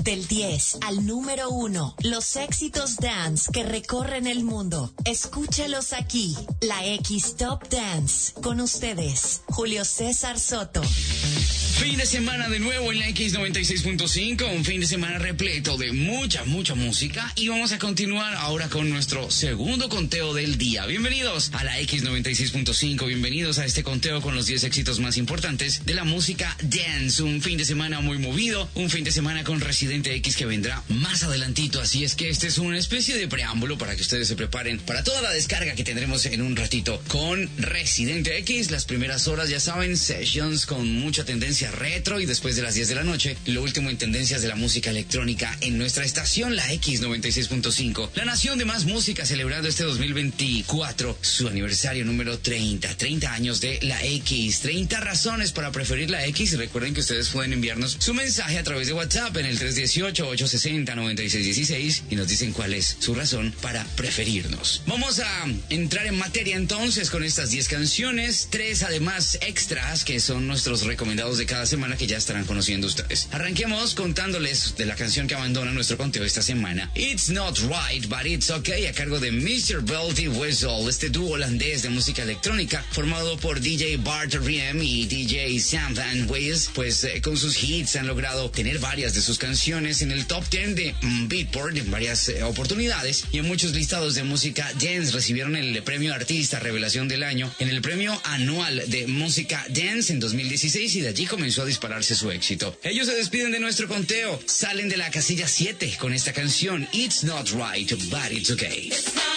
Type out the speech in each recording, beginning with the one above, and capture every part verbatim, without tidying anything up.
Del diez al número uno, los éxitos dance que recorren el mundo. Escúchalos aquí, la X Top Dance. Con ustedes, Julio César Soto. Fin de semana de nuevo en la X noventa y seis punto cinco, un fin de semana repleto de mucha, mucha música, y vamos a continuar ahora con nuestro segundo conteo del día. Bienvenidos a la X noventa y seis punto cinco, bienvenidos a este conteo con los diez éxitos más importantes de la música dance. Un fin de semana muy movido, un fin de semana con Residente X que vendrá más adelantito, así es que este es una especie de preámbulo para que ustedes se preparen para toda la descarga que tendremos en un ratito con Residente X. Las primeras horas, ya saben, sessions con mucha tendencia retro, y después de las diez de la noche, lo último en tendencias de la música electrónica en nuestra estación, la X noventa y seis punto cinco, la nación de más música, celebrando este dos mil veinticuatro su aniversario número treinta, treinta años de la X, treinta razones para preferir la X. Recuerden que ustedes pueden enviarnos su mensaje a través de WhatsApp en el tres uno ocho, ocho seis cero, nueve seis uno seis y nos dicen cuál es su razón para preferirnos. Vamos a entrar en materia entonces con estas diez canciones, tres además extras que son nuestros recomendados de cada semana que ya estarán conociendo ustedes. Arranquemos contándoles de la canción que abandona nuestro conteo esta semana, It's Not Right But It's Okay, a cargo de mister Belty Whistle, este dúo holandés de música electrónica formado por D J Bart Riem y D J Sam Van Wees. Pues eh, con sus hits han logrado tener varias de sus canciones en el top diez de mm, Beatport en varias eh, oportunidades, y en muchos listados de música dance recibieron el premio Artista Revelación del Año en el premio anual de música dance en dos mil dieciséis, y de allí comenzó a dispararse su éxito. Ellos se despiden de nuestro conteo, salen de la casilla siete con esta canción, It's Not Right But It's Okay.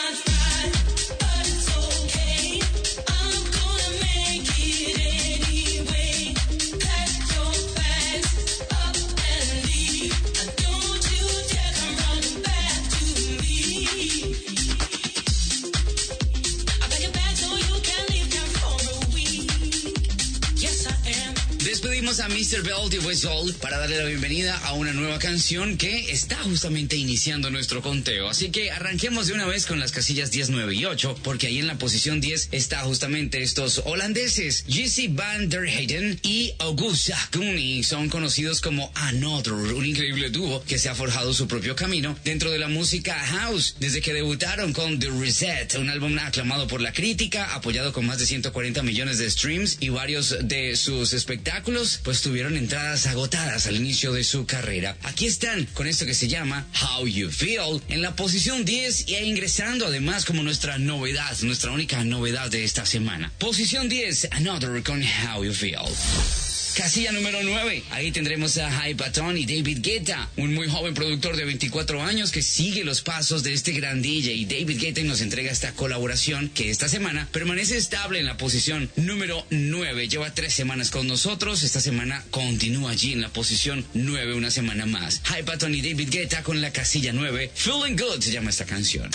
Despedimos a mister Belty Whistle para darle la bienvenida a una nueva canción que está justamente iniciando nuestro conteo. Así que arranquemos de una vez con las casillas diez, nueve y ocho, porque ahí en la posición diez está justamente estos holandeses, Jesse Van der Heyden y Augusta Cooney. Son conocidos como Another, un increíble dúo que se ha forjado su propio camino dentro de la música house desde que debutaron con The Reset, un álbum aclamado por la crítica, apoyado con más de ciento cuarenta millones de streams, y varios de sus espectáculos pues tuvieron entradas agotadas al inicio de su carrera. Aquí están con esto que se llama How You Feel en la posición diez, y ingresando además como nuestra novedad, nuestra única novedad de esta semana. Posición diez, Another con How You Feel. Casilla número nueve, ahí tendremos a Hypaton y David Guetta, un muy joven productor de veinticuatro años que sigue los pasos de este gran D J. David Guetta nos entrega esta colaboración que esta semana permanece estable en la posición número nueve. Lleva tres semanas con nosotros, esta semana continúa allí en la posición nueve una semana más. Hypaton y David Guetta con la casilla nueve, Feeling Good se llama esta canción.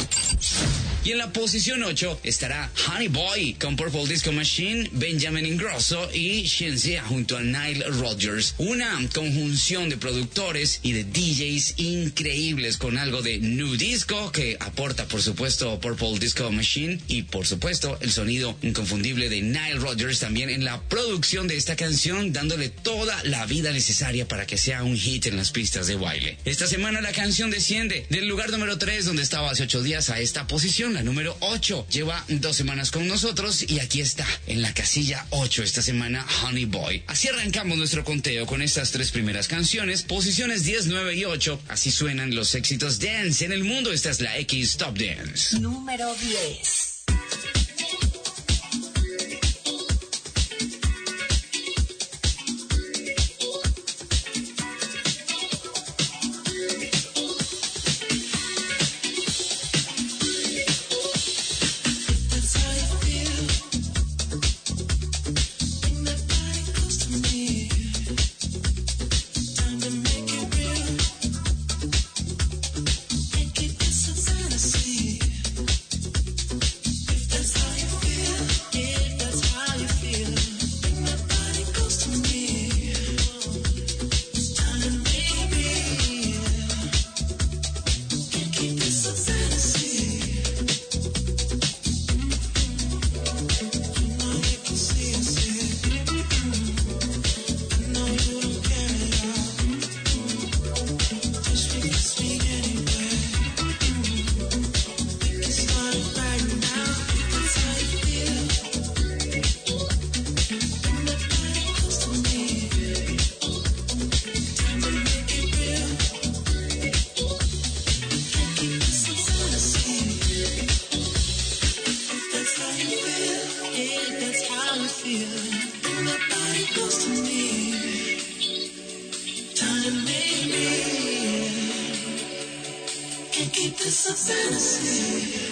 Y en la posición ocho estará Honey Boy con Purple Disco Machine, Benjamin Ingrosso y Shenzia junto a Nile Rodgers. Una conjunción de productores y de D Js increíbles con algo de new disco que aporta por supuesto Purple Disco Machine, y por supuesto el sonido inconfundible de Nile Rodgers también en la producción de esta canción, dándole toda la vida necesaria para que sea un hit en las pistas de baile. Esta semana la canción desciende del lugar número tres, donde estaba hace ocho días, a esta posición, la número ocho. Lleva dos semanas con nosotros y aquí está en la casilla ocho esta semana, Honey Boy. Así arrancamos nuestro conteo con estas tres primeras canciones, posiciones diez, nueve y ocho. Así suenan los éxitos dance en el mundo. Esta es la X Top Dance. Número diez. Fantasy. keep this a fantasy.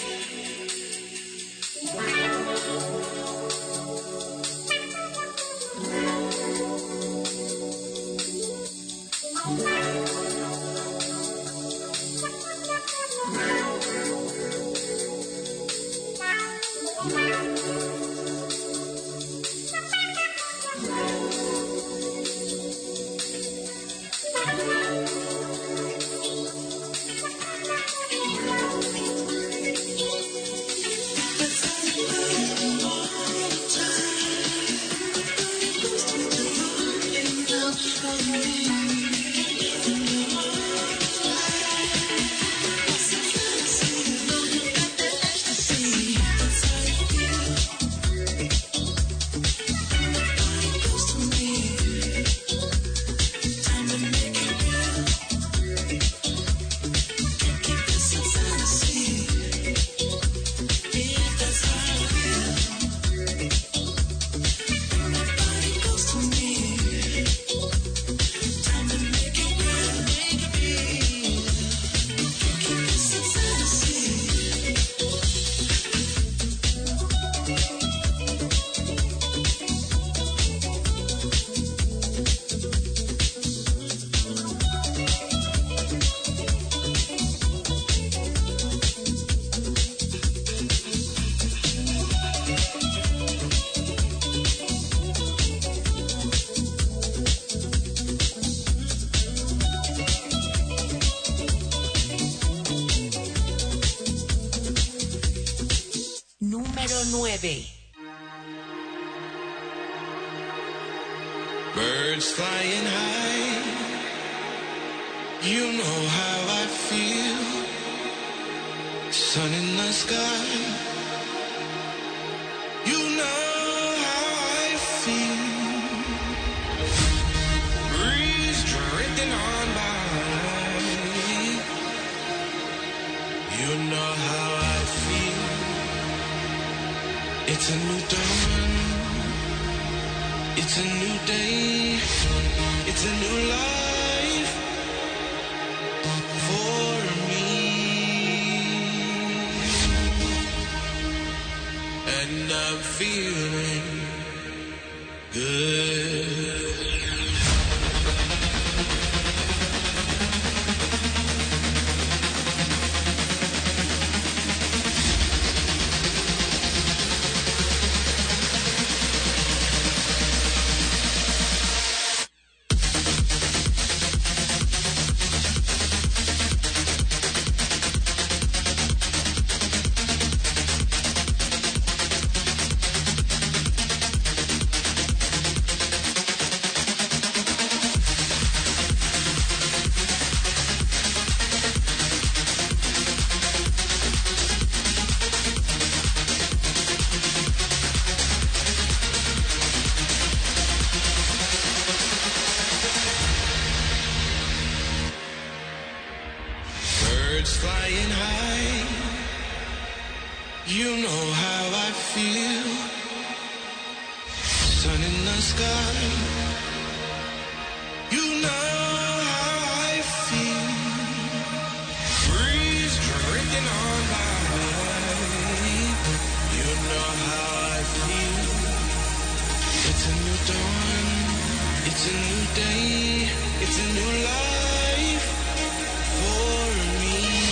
nueve. Birds flying high, you know how I feel. Sun in the sky, you know how I feel. Breeze drifting on by, you know how I feel. It's a new dawn, it's a new day, it's a new life for me, and I'm feeling good. Flying high, you know how I feel. Sun in the sky, you know how I feel. Breeze drifting on by, you know how I feel. It's a new dawn, it's a new day, it's a new life for me.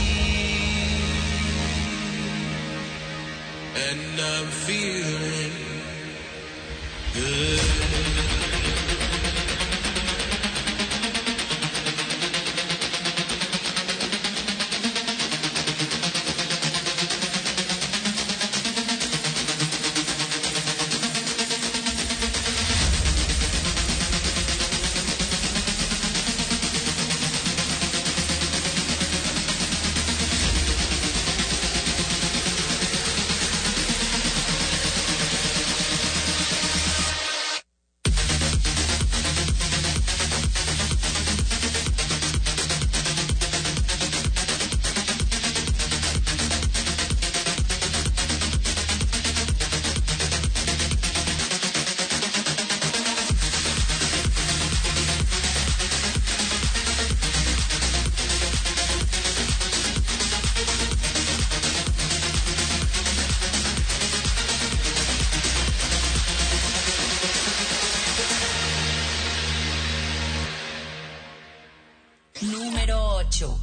And I'm feeling good. Número ocho.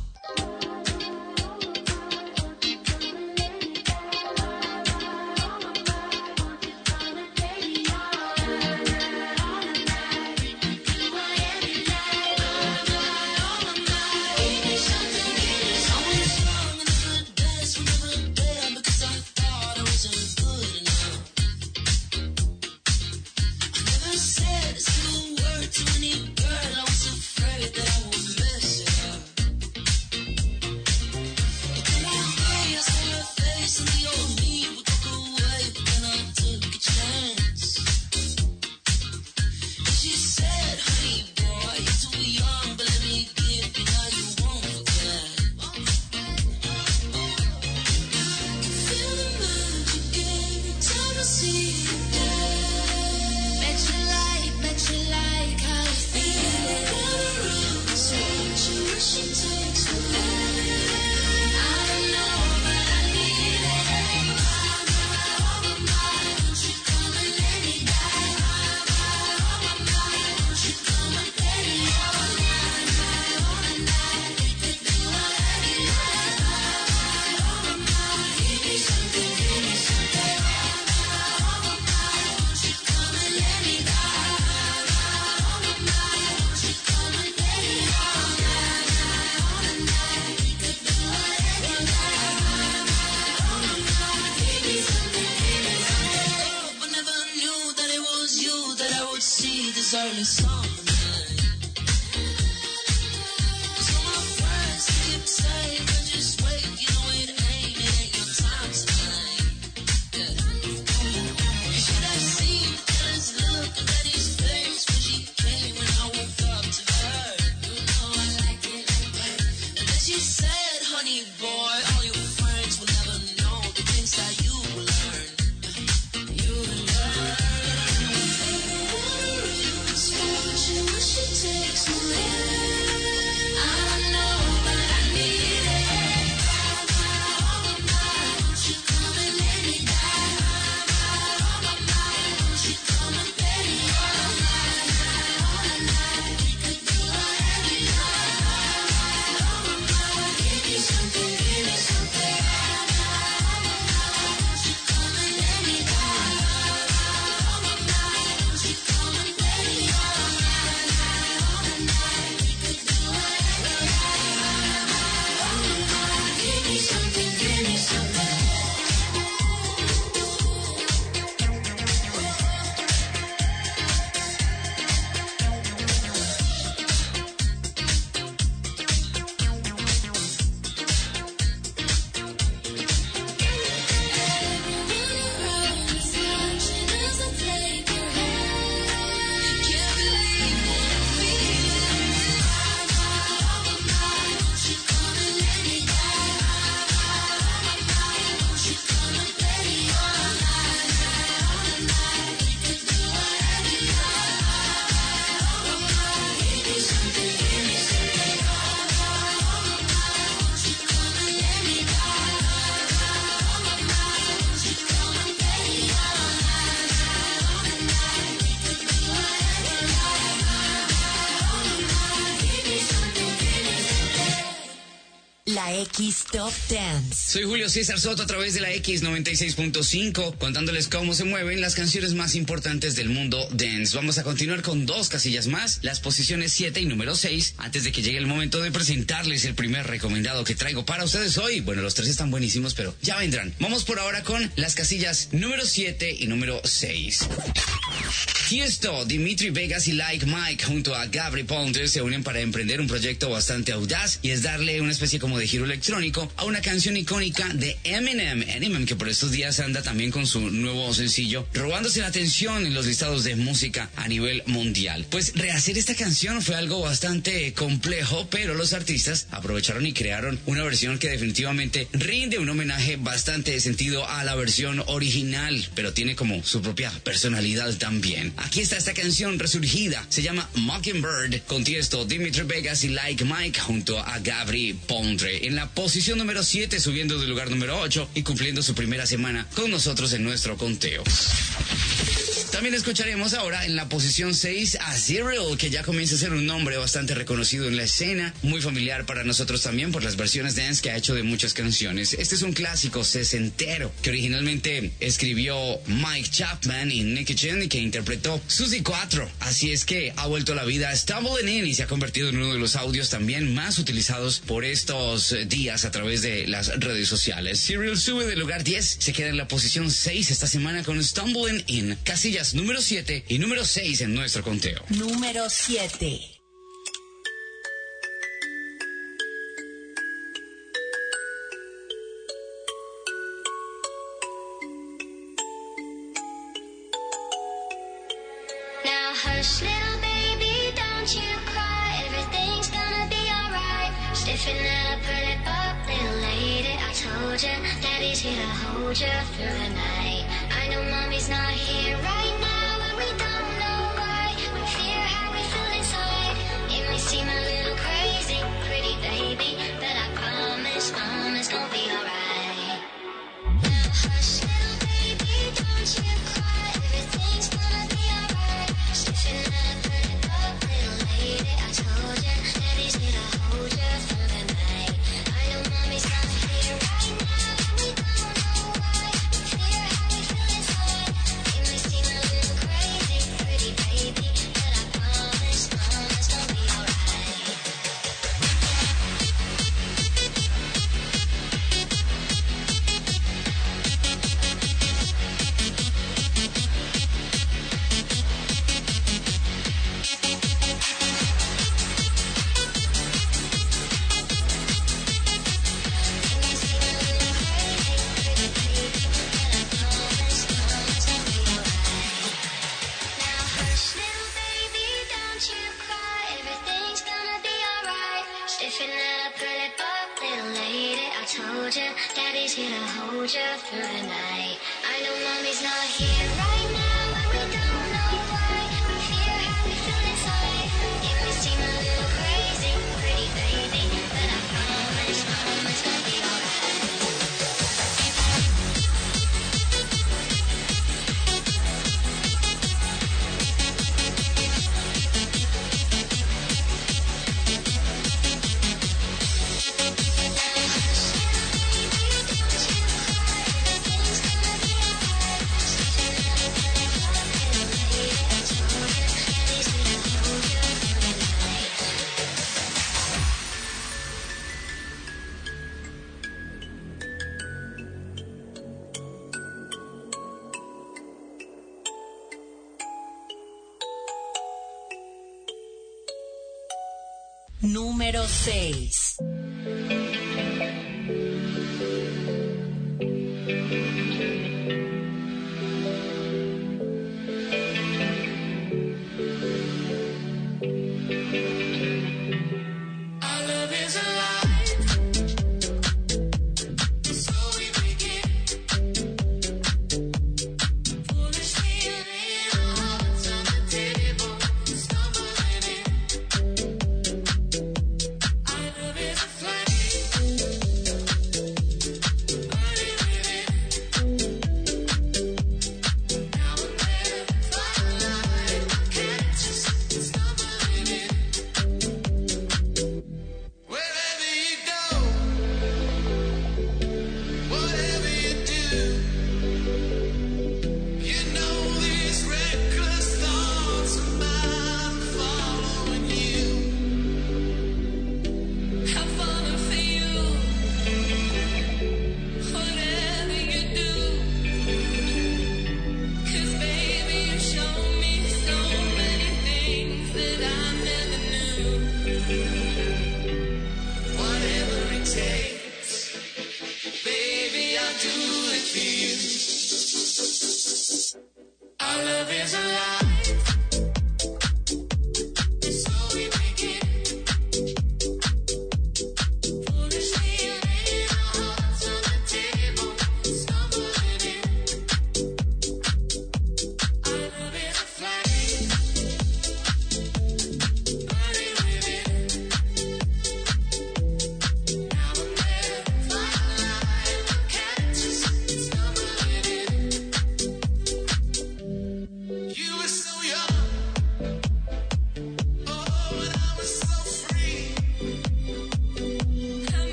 La X Top Dance. Soy Julio César Soto a través de la X noventa y seis punto cinco, contándoles cómo se mueven las canciones más importantes del mundo dance. Vamos a continuar con dos casillas más, las posiciones siete y número seis, antes de que llegue el momento de presentarles el primer recomendado que traigo para ustedes hoy. Bueno, los tres están buenísimos, pero ya vendrán. Vamos por ahora con las casillas número siete y número seis. Tiesto, Dimitri Vegas y Like Mike junto a Gabri Ponte se unen para emprender un proyecto bastante audaz y es darle una especie como de giro electrónico a una canción icónica de Eminem, Eminem que por estos días anda también con su nuevo sencillo robándose la atención en los listados de música a nivel mundial. Pues rehacer esta canción fue algo bastante complejo, pero los artistas aprovecharon y crearon una versión que definitivamente rinde un homenaje bastante de sentido a la versión original, pero tiene como su propia personalidad también. Aquí está esta canción resurgida, se llama Mockingbird, con Tiesto, Dimitri Vegas y Like Mike junto a Gabri Ponte. En la posición número siete, subiendo del lugar número ocho y cumpliendo su primera semana con nosotros en nuestro conteo. También escucharemos ahora en la posición seis a Serial, que ya comienza a ser un nombre bastante reconocido en la escena, muy familiar para nosotros también por las versiones dance que ha hecho de muchas canciones. Este es un clásico sesentero que originalmente escribió Mike Chapman y Nicky Chen y que interpretó Suzy cuatro. Así es que ha vuelto a la vida Stumbling In y se ha convertido en uno de los audios también más utilizados por estos días a través de las redes sociales. Serial sube del lugar diez, se queda en la posición seis esta semana con Stumbling In. Casillas número siete y número seis en nuestro conteo. Número siete. Now hush, little baby, don't you cry. Everything's gonna be alright. Stiffen up, pull it up, little lady. I told you, daddy's here to hold you through the night. I know mommy's not here right now, and we don't know why. We fear how we feel inside. It may seem a little crazy, pretty baby, but I promise, mama's gonna be alright. Now hush, little baby, don't you cry. Everything's gonna be alright. Stiffen up, pull it up, little lady. I told you, daddy's here to hold you through the night. I know mommy's not here right now, and we don't know why. We fear how we feel inside. It may seem a little crazy, pretty baby, but I promise, mama's gonna be alright. Daddy's here to hold you through the night. I know mommy's not here right now, and we don't know why. We fear how we feel inside. It may seem a little crazy, pretty baby, but I promise mama's gonna be alright. Número seis. Wherever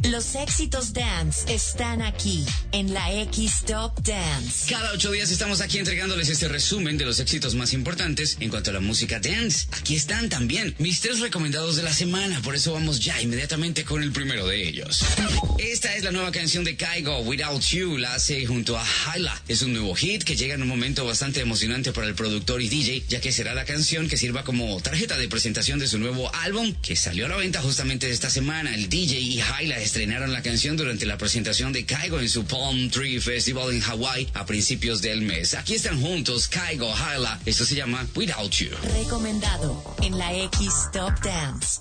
Los éxitos dance están aquí en la X Top Dance. Cada ocho días estamos aquí entregándoles este resumen de los éxitos más importantes en cuanto a la música dance. Aquí están también mis tres recomendados de la semana, por eso vamos ya inmediatamente con el primero de ellos. Esta es la nueva canción de Kygo, Without You, la hace junto a Hyla. Es un nuevo hit que llega en un momento bastante emocionante para el productor y D J, ya que será la canción que sirva como tarjeta de presentación de su nuevo álbum, que salió a la venta justamente esta semana. El D J y Hyla estrenaron la canción durante la presentación de Kygo en su Palm Tree Festival en Hawái a principios del mes. Aquí están juntos Kygo, Hyla. Esto se llama Without You. Recomendado en la X Top Dance.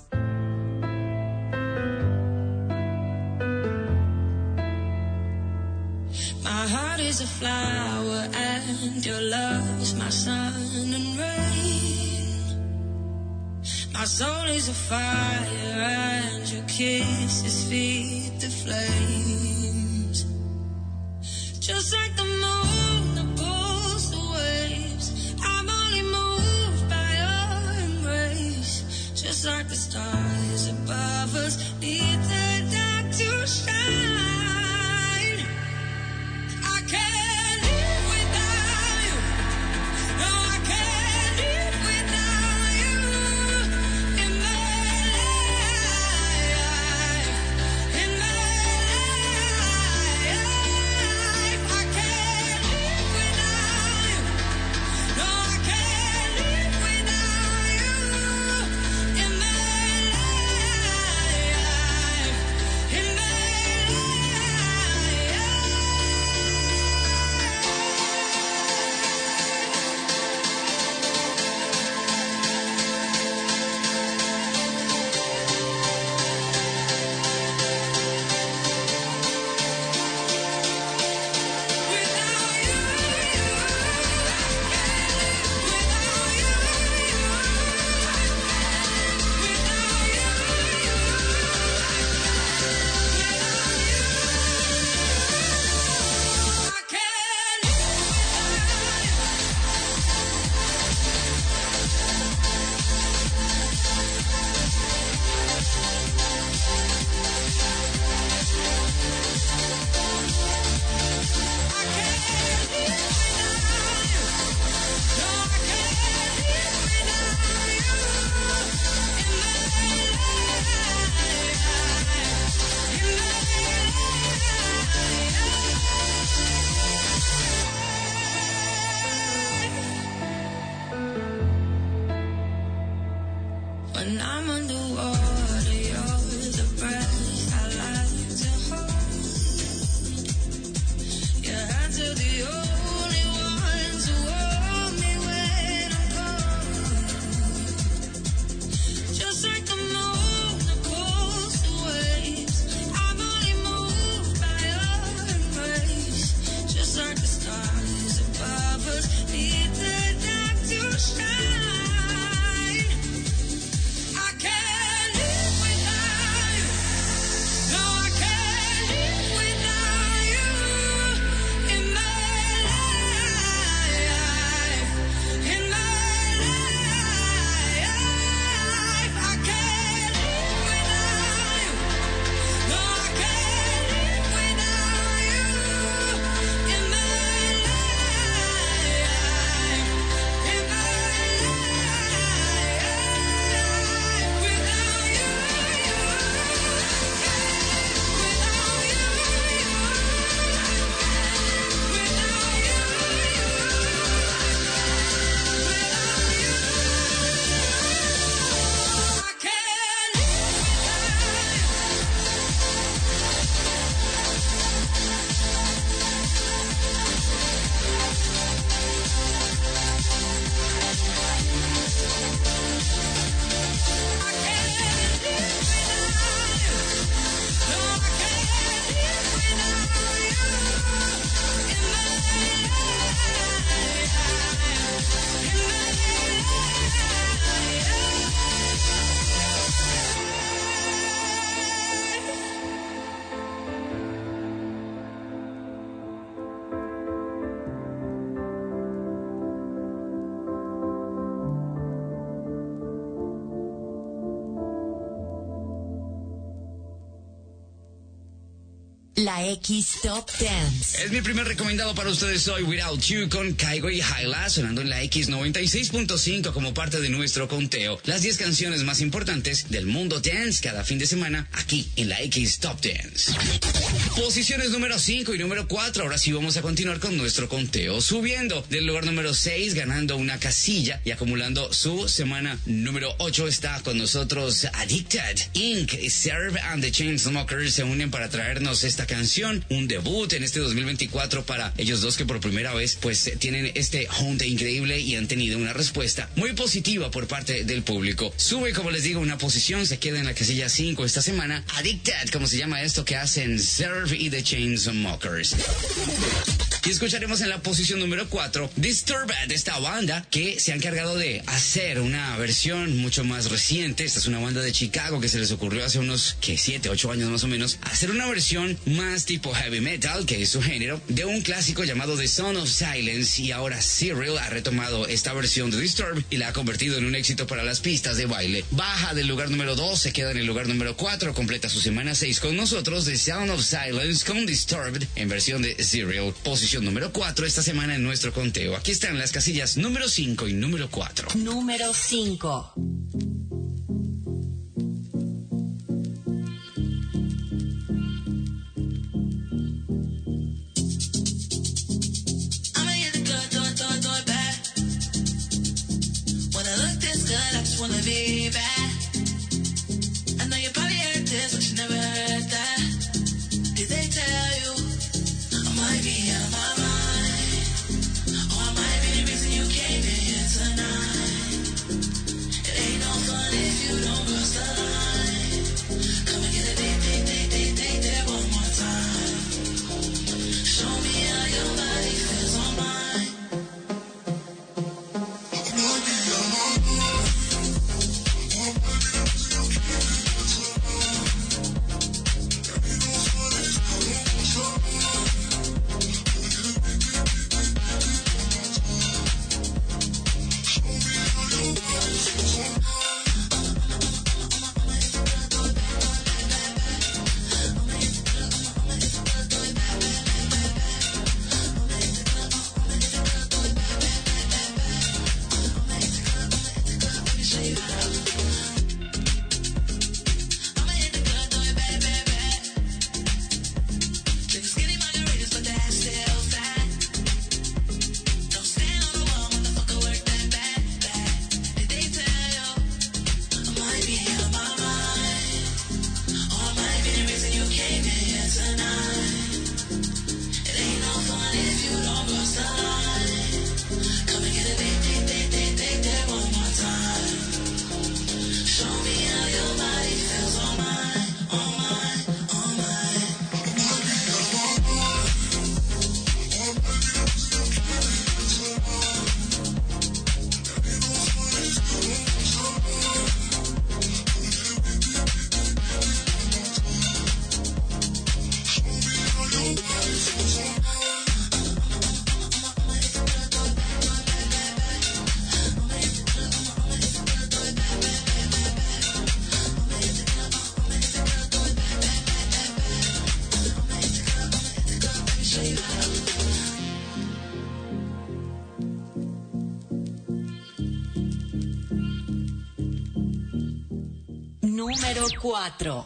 My heart is a flower and your love is my sun and rain. My soul is a fire and your kisses feed the flames. Just like the moon that pulls the waves, I'm only moved by your embrace. Just like the stars above us need the dark to shine. When I'm underwater, you're the breath I like to hold. Your hands are the only ones who hold me when I'm cold. Just like the moon that pulls the waves, I'm only moved by your embrace. Just like the stars above us need the dark to shine. I can't live la X Top Dance. Es mi primer recomendado para ustedes hoy, Without You, con Kygo y Hyla, sonando en la X noventa y seis punto cinco como parte de nuestro conteo. Las diez canciones más importantes del mundo dance cada fin de semana, aquí en la X Top Dance. Posiciones número cinco y número cuatro. Ahora sí vamos a continuar con nuestro conteo. Subiendo del lugar número seis, ganando una casilla y acumulando su semana número ocho, está con nosotros Addicted incorporated. Serve and the Chainsmokers se unen para traernos esta canción, un debut en este dos mil veinticuatro para ellos dos, que por primera vez pues tienen este hunt increíble y han tenido una respuesta muy positiva por parte del público. Sube, como les digo, una posición, se queda en la casilla cinco esta semana. Addicted, como se llama esto que hacen Serve y the Chainsmokers. Y escucharemos en la posición número cuatro Disturbed, esta banda que se ha encargado de hacer una versión mucho más reciente. Esta es una banda de Chicago que se les ocurrió hace unos, que siete, ocho años más o menos, hacer una versión más tipo heavy metal, que es su género, de un clásico llamado The Sound of Silence. Y ahora Cyril ha retomado esta versión de Disturbed y la ha convertido en un éxito para las pistas de baile. Baja del lugar número dos, se queda en el lugar número cuatro, completa su semana seis con nosotros, The Sound of Silence con Disturbed en versión de Cyril. Posición número cuatro esta semana en nuestro conteo. Aquí están las casillas número cinco y número cuatro. Número cinco. Wanna be bad. I know you probably heard this, but you never heard that. Did they tell you I might be out of my mind? Or I might be the reason you came in here tonight. It ain't no fun if you don't cross the line. Come and get a date, date, date, date, date, date one more time. Show me how your body feels on mine. Número cuatro.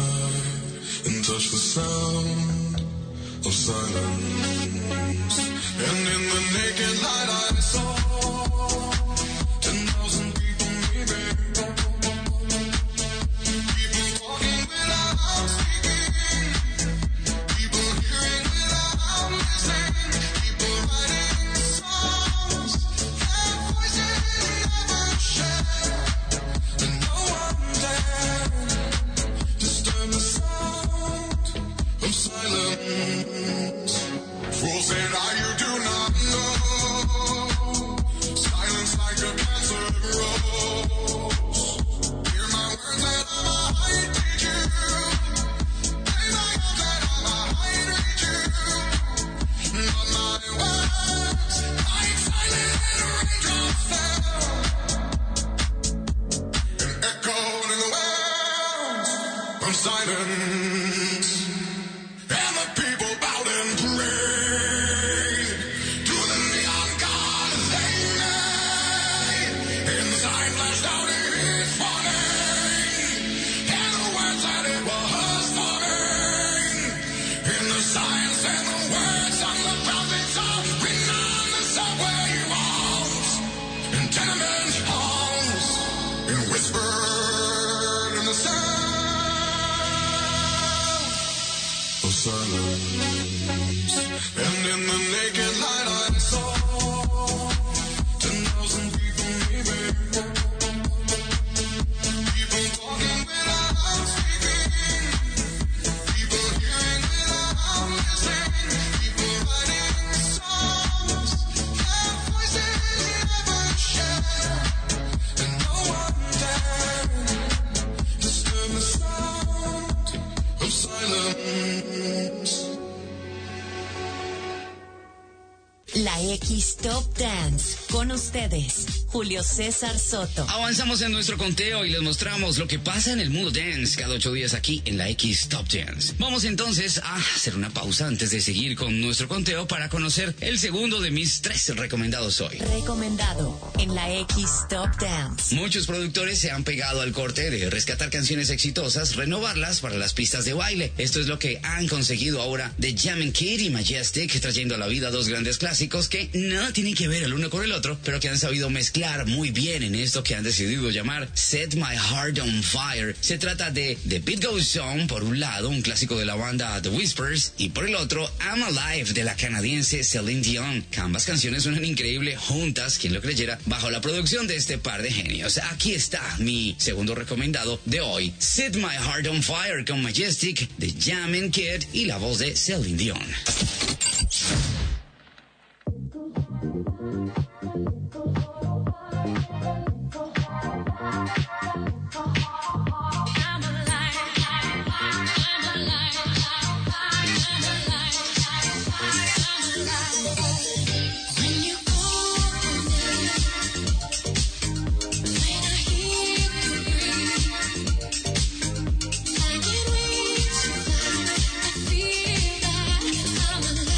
Touch the sound of silence. And in the naked light I saw ten thousand people leaving. People walking without speaking. People hearing without listening. People writing songs. Their voices never shared. And no one dared disturb the sound of silence. Fools say now you do not know. Silence like a cancer grows. Hear my words that I might teach you. Play my notes that I might reach you. But my words, like silent raindrops fell and echoed in the wells of silence. And the people bowed and prayed to the neon god they made. And the sign flashed out his warning, and the words that it was forming. And the signs and the words on the prophets are written on the subway walls and tenement halls, and whispered in the sound of silence. And in the naked light I saw ten thousand people leaving. People talking without speaking. People hearing without listening. People writing songs. Their voices never shared. And no one dared disturb the sound of silence. La X Top Dance. Con ustedes, Julio César Soto. Avanzamos en nuestro conteo y les mostramos lo que pasa en el mundo dance cada ocho días aquí en la X Top Dance. Vamos entonces a hacer una pausa antes de seguir con nuestro conteo para conocer el segundo de mis tres recomendados hoy. Recomendado en la X Top Dance. Muchos productores se han pegado al corte de rescatar canciones exitosas, renovarlas para las pistas de baile. Esto es lo que han conseguido ahora The Jammin' Kid y Majestic, trayendo a la vida dos grandes clásicos que nada tienen que ver el uno con el otro, pero que han sabido mezclar muy bien en esto que han decidido llamar Set My Heart on Fire. Se trata de The Beat Goes On, por un lado, un clásico de la banda The Whispers, y por el otro, I'm Alive, de la canadiense Celine Dion. Que ambas canciones suenan increíble juntas, quien lo creyera, bajo la producción de este par de genios. Aquí está mi segundo recomendado de hoy, Set My Heart on Fire con Majestic, The Jammin' Kid y la voz de Celine Dion. I'm alive.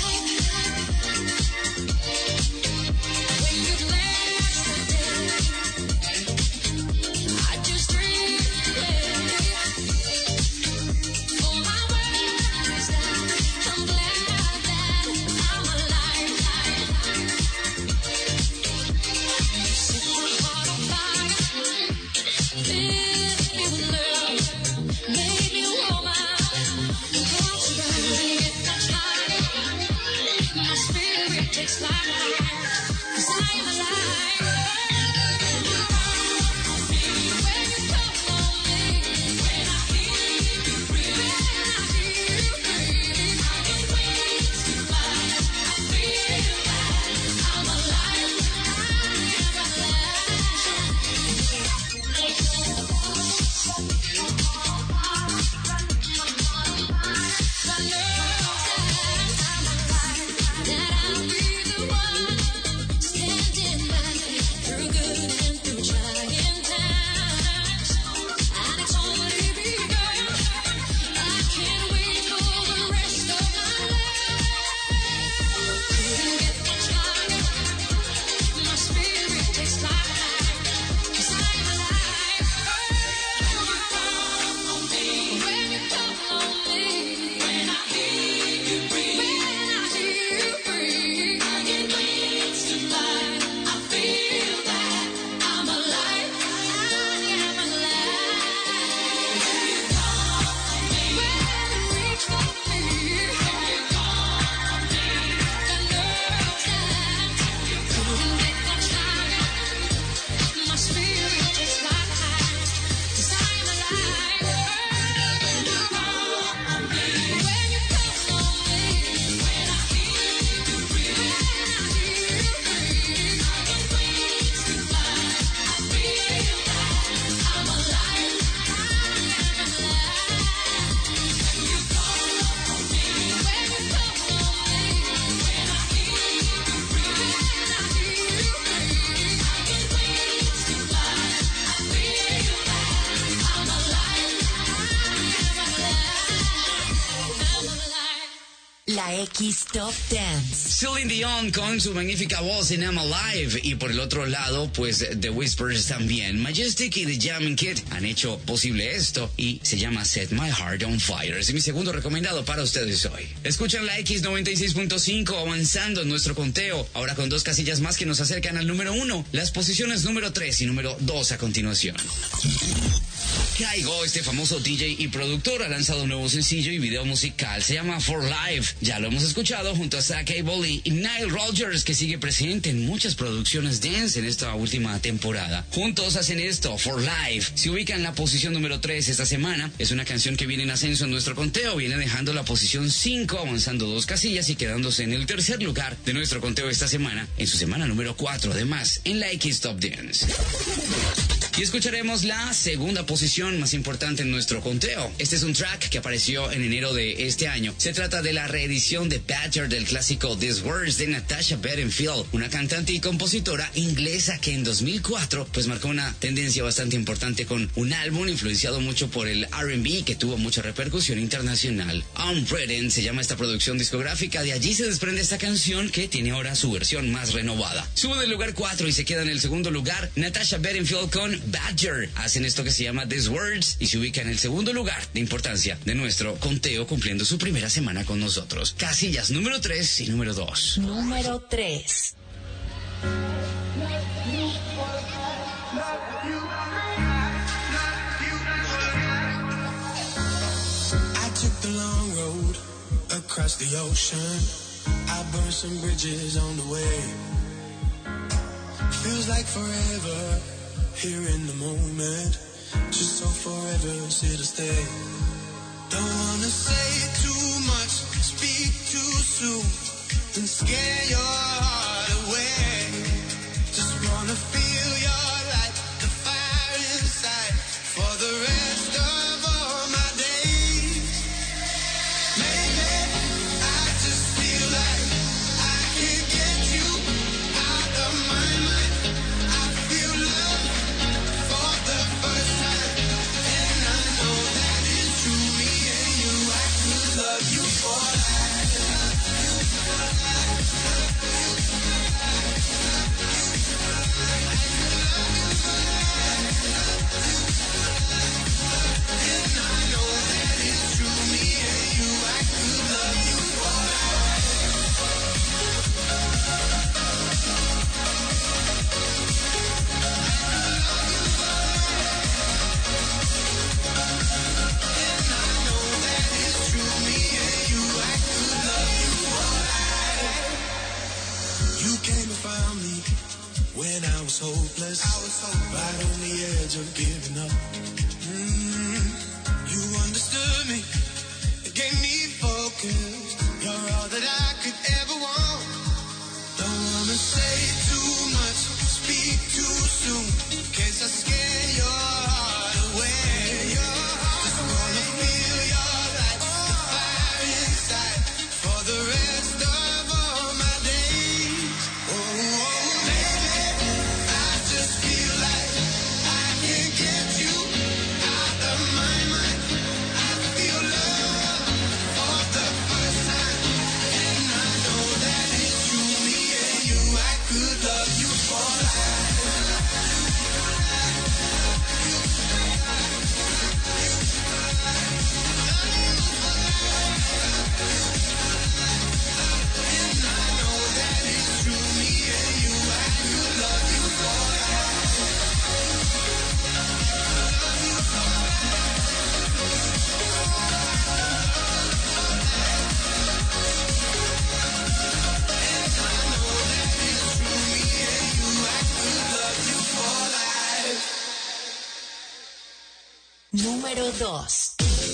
la X Top Dance. Celine Dion con su magnífica voz en I'm Alive. Y por el otro lado, pues The Whispers también. Majestic y The Jamming Kid han hecho posible esto y se llama Set My Heart on Fire. Es mi segundo recomendado para ustedes hoy. Escuchan la X noventa y seis punto cinco avanzando en nuestro conteo. Ahora con dos casillas más que nos acercan al número uno. Las posiciones número tres y número dos a continuación. Kygo, este famoso D J y productor, ha lanzado un nuevo sencillo y video musical. Se llama For Life. Ya lo hemos escuchado junto a Zach Abel y Nile Rodgers, que sigue presente en muchas producciones dance en esta última temporada. Juntos hacen esto, For Life. Se ubica en la posición número tres esta semana. Es una canción que viene en ascenso en nuestro conteo. Viene dejando la posición cinco, avanzando dos casillas y quedándose en el tercer lugar de nuestro conteo esta semana, en su semana número cuatro, además, en la X Top Dance. Y escucharemos la segunda posición más importante en nuestro conteo. Este es un track que apareció en enero de este año. Se trata de la reedición de Badger del clásico These Words de Natasha Bedingfield, una cantante y compositora inglesa que en dos mil cuatro pues marcó una tendencia bastante importante con un álbum influenciado mucho por el R and B que tuvo mucha repercusión internacional. Unwritten se llama esta producción discográfica. De allí se desprende esta canción que tiene ahora su versión más renovada. Sube del lugar cuatro y se queda en el segundo lugar. Natasha Bedingfield con Badger hacen esto que se llama These Words y se ubica en el segundo lugar de importancia de nuestro conteo, cumpliendo su primera semana con nosotros. Casillas número tres y número dos. Número tres. I took the long road across the ocean. I burned some bridges on the way. Feels like forever here in the moment, just so forever here to stay. Don't wanna say too much, speak too soon, and scare your heart away. Just wanna feel your light, the fire inside, for the rest of all my days. Maybe I just feel like I can't get you out of my mind. I feel love for the first time, and I know that it's true. Me and you, I could love you for life. And I know that it's true. Me and you, I could love you for found me when I was hopeless. I was hopeless. Right on the edge of giving up. Mm, you understood me, it gave me focus. You're all that I could ever want. Don't wanna say too much, speak too soon, in case I scare your heart away. Your heart Just wanna feel your light, the fire inside, for the rest of all my days. Oh, oh, baby, I just feel like I can't get you out of my mind. I feel love for the first time, and I know that it's true. Me and you, I could love you for life. And I know that it's true. Me and you, I could love you for life. And I know that it's true. Me and you, I could love you for life. Número dos.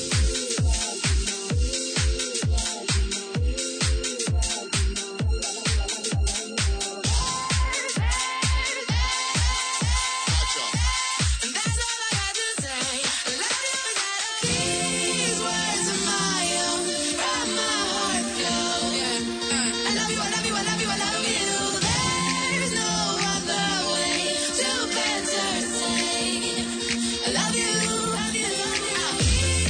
And that's all I got to say. I love you without these words of my own, from my heart flow. I love you, I love you, I love you, I love you. There's no other way to better say I love you, love you, love you.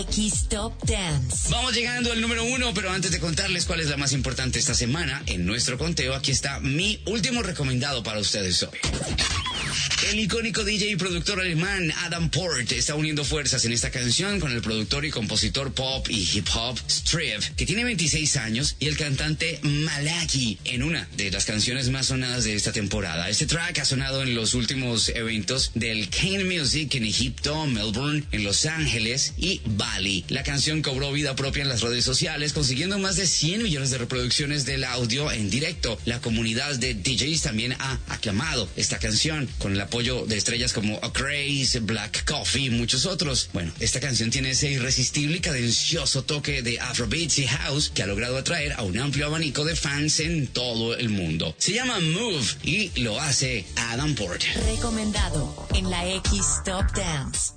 X Top Dance. Vamos llegando al número uno, pero antes de contarles cuál es la más importante esta semana en nuestro conteo, aquí está mi último recomendado para ustedes hoy. El icónico D J y productor alemán Adam Port está uniendo fuerzas en esta canción con el productor y compositor pop y hip hop Strive, que tiene veintiséis años, y el cantante Malaki en una de las canciones más sonadas de esta temporada. Este track ha sonado en los últimos eventos del Kane Music en Egipto, Melbourne, en Los Ángeles y Bali. La canción cobró vida propia en las redes sociales, consiguiendo más de cien millones de reproducciones del audio en directo. La comunidad de D Js también ha aclamado esta canción, con el apoyo de estrellas como Craze, Black Coffee y muchos otros. Bueno, esta canción tiene ese irresistible y cadencioso toque de Afrobeats y House que ha logrado atraer a un amplio abanico de fans en todo el mundo. Se llama Move y lo hace Adam Port. Recomendado en la X Top Dance.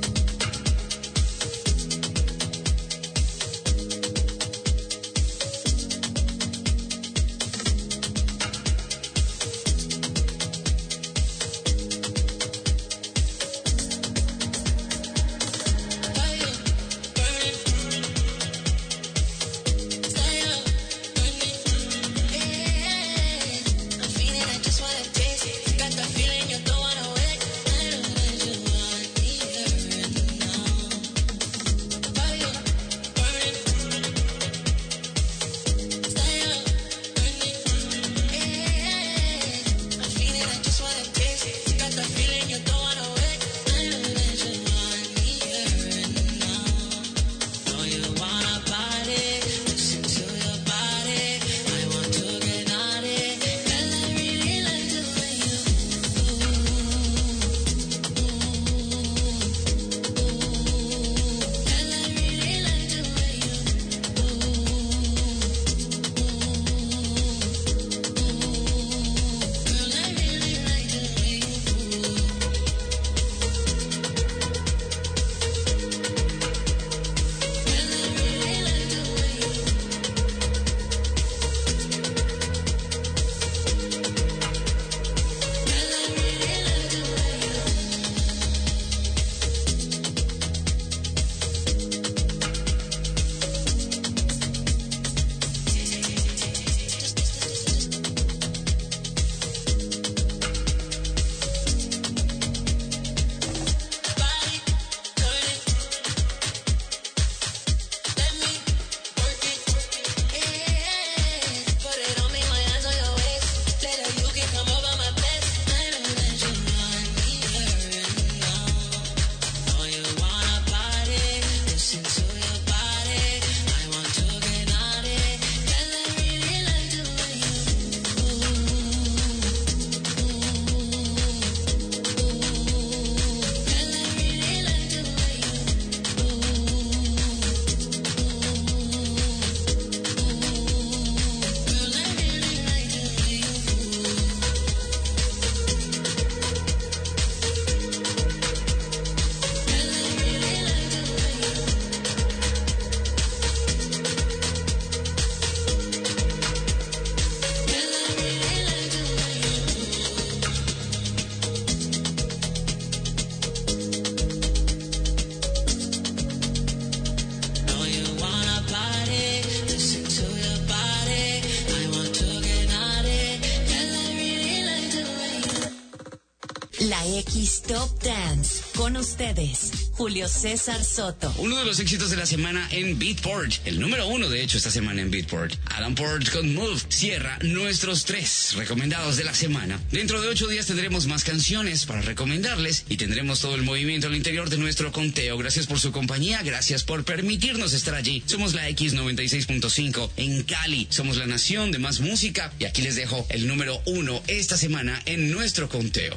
La X Top Dance. Con ustedes, Julio César Soto. Uno de los éxitos de la semana en Beatport. El número uno, de hecho, esta semana en Beatport. Adam Port con Move cierra nuestros tres recomendados de la semana. Dentro de ocho días tendremos más canciones para recomendarles y tendremos todo el movimiento al interior de nuestro conteo. Gracias por su compañía, gracias por permitirnos estar allí. Somos la X noventa y seis punto cinco en Cali. Somos la nación de más música y aquí les dejo el número uno esta semana en nuestro conteo.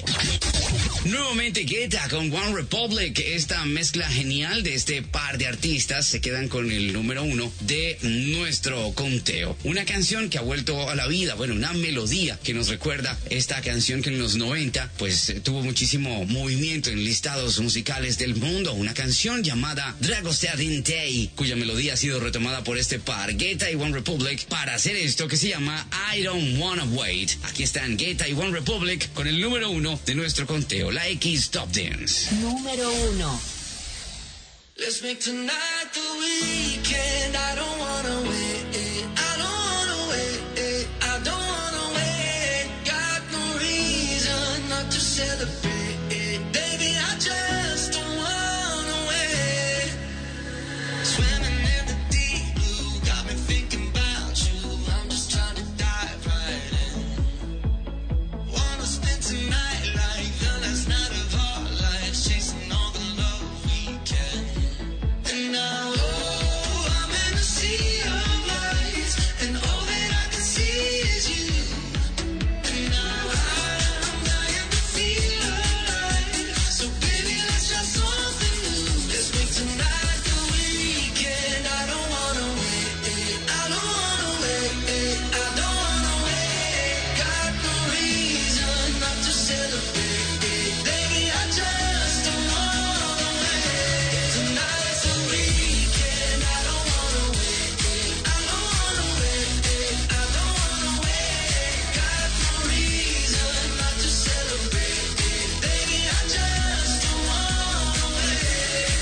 Nuevamente Guetta con One Republic. Esta mezcla genial de este par de artistas se quedan con el número uno de nuestro conteo. Una canción que ha vuelto a la vida, bueno, una melodía que nos recuerda esta canción que en los noventa pues eh, tuvo muchísimo movimiento en listados musicales del mundo. Una canción llamada Dragostadin Day, cuya melodía ha sido retomada por este par, Guetta y One Republic, para hacer esto que se llama I Don't Wanna Wait. Aquí están Guetta y One Republic con el número uno de nuestro conteo, la X Top Dance. Número uno. Let's make tonight the weekend. I don't wanna wait. I don't wanna wait. I don't wanna wait. Got no reason not to celebrate. Baby, I just don't wanna wait. Swimming in the deep blue, got me thinking about you. I'm just trying to dive right in. Wanna spend tonight like the last night of our lives, chasing all the love we can. And now, oh, I'm in a sea of lights, and all that I can see is you. And now I'm dying to feel alive. So baby, let's try something new. Let's make tonight the weekend. I don't wanna wait. I don't wanna wait. I don't wanna wait. Got no reason not to celebrate. Baby, I just don't wanna wait. Tonight's the weekend. I don't wanna wait. I don't wanna wait. I don't wanna wait. Got no reason not to celebrate. Baby, I just don't wanna wait.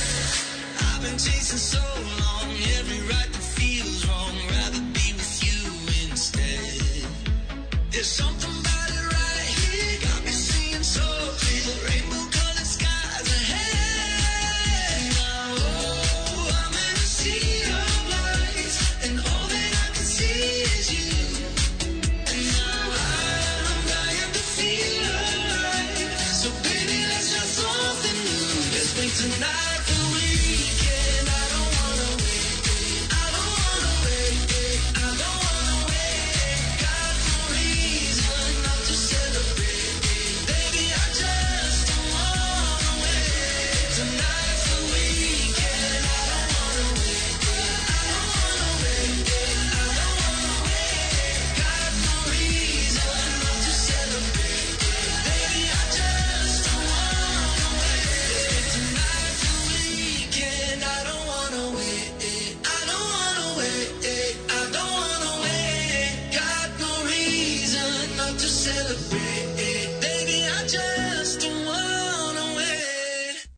I've been chasing so long, every right that feels wrong. Rather be with you instead. There's something about it right here, got me seeing so clear. Rainbow colored skies ahead. Now, oh, I'm in a sea of lights, and all that I can see is you. And now I'm dying to feel alive. So baby, let's try something new. Let's make tonight the weekend. I don't wanna wait. I don't wanna wait. I don't wanna wait. Got no reason not to celebrate. Baby, I just don't wanna wait. Tonight's the weekend. I don't wanna wait. I don't wanna wait. I don't wanna wait. Got no reason not to celebrate. Baby, I just don't wanna wait. Tonight's the weekend. I don't wanna wait. I don't wanna wait. I don't wanna wait. Got no reason not to celebrate.